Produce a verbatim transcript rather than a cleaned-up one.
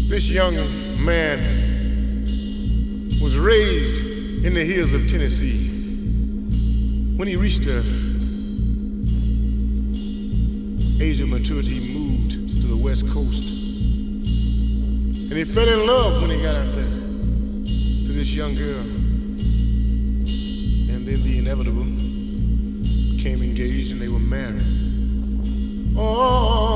This young man was raised in the hills of Tennessee. When he reached the age of maturity, he moved to the West Coast. And he fell in love when he got out there to this young girl. And then the inevitable became engaged and they were married. Oh,